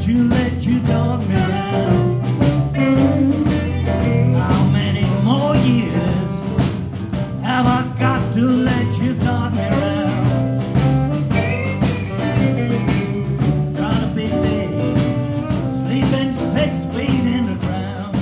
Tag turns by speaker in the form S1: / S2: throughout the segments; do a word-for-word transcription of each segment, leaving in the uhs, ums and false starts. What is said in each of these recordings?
S1: let you, let you dog me round. How many more years have I got to let you dog me round? Got a big bed, sleeping six feet in the ground.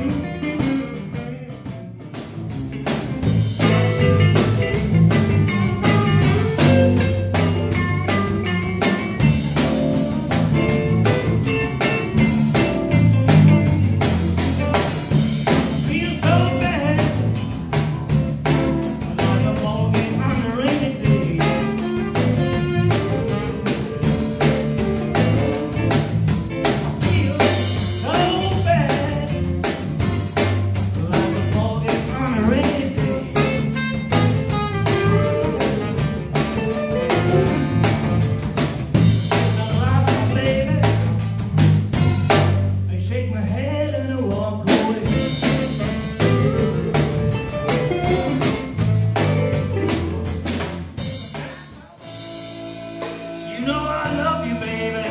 S1: You know I love you, baby.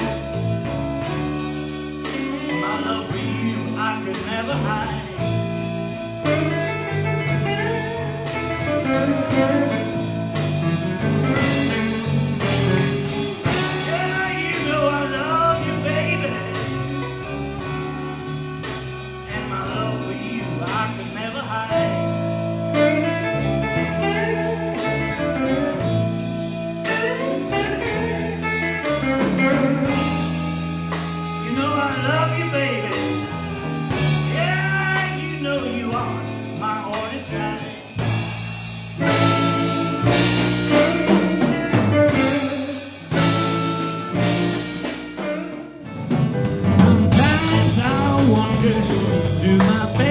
S1: My love for you I could never hide. Yeah, you know I love you, baby. And my love for you I could never hide. You know I love you, baby. Yeah, you know you are my only child. Sometimes I wonder, do my best.